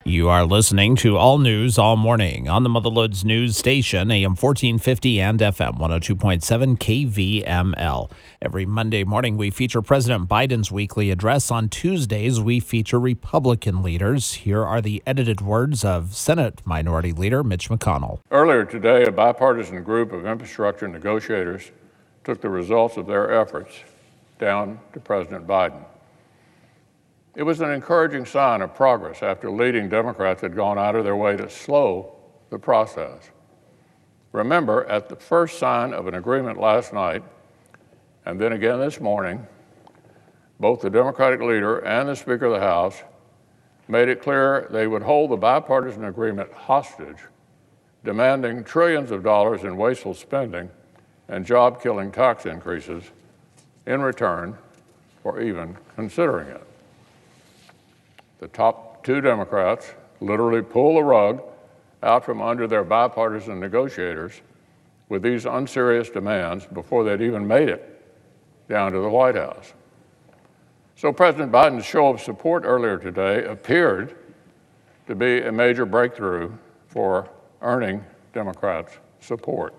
You are listening to All News All Morning on the Motherlode News Station, AM 1450 and FM 102.7 KVML. Every Monday morning, we feature President Biden's weekly address. On Tuesdays, we feature Republican leaders. Here are the edited words of Senate Minority Leader Mitch McConnell. Earlier today, a bipartisan group of infrastructure negotiators took the results of their efforts down to President Biden. It was an encouraging sign of progress after leading Democrats had gone out of their way to slow the process. Remember, at the first sign of an agreement last night, and then again this morning, both the Democratic leader and the Speaker of the House made it clear they would hold the bipartisan agreement hostage, demanding trillions of dollars in wasteful spending and job-killing tax increases in return for even considering it. The top two Democrats literally pull the rug out from under their bipartisan negotiators with these unserious demands before they'd even made it down to the White House. So President Biden's show of support earlier today appeared to be a major breakthrough for earning Democrats' support.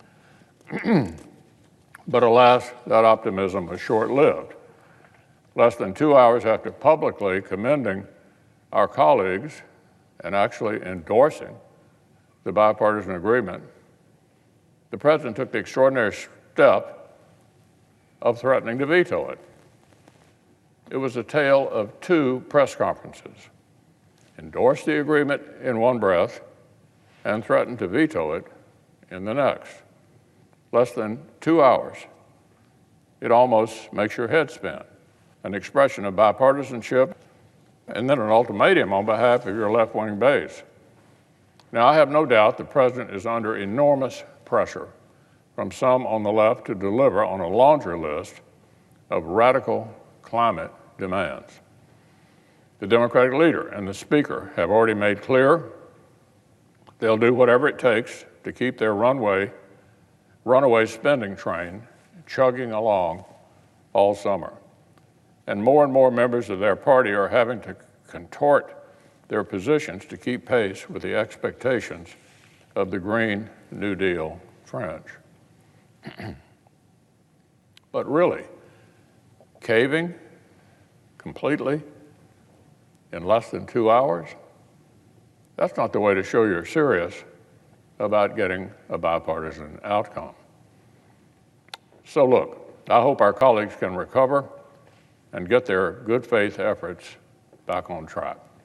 But alas, that optimism was short-lived. Less than 2 hours after publicly commending our colleagues and actually endorsing the bipartisan agreement, the president took the extraordinary step of threatening to veto it. It was a tale of two press conferences: endorsed the agreement in one breath and threatened to veto it in the next. Less than 2 hours. It almost makes your head spin. An expression of bipartisanship, and then an ultimatum on behalf of your left-wing base. Now, I have no doubt the president is under enormous pressure from some on the left to deliver on a laundry list of radical climate demands. The Democratic leader and the Speaker have already made clear they'll do whatever it takes to keep their runaway spending train chugging along all summer. And more members of their party are having to contort their positions to keep pace with the expectations of the Green New Deal fringe. But really, caving completely in less than 2 hours, that's not the way to show you're serious about getting a bipartisan outcome. So look, I hope our colleagues can recover and get their good faith efforts back on track.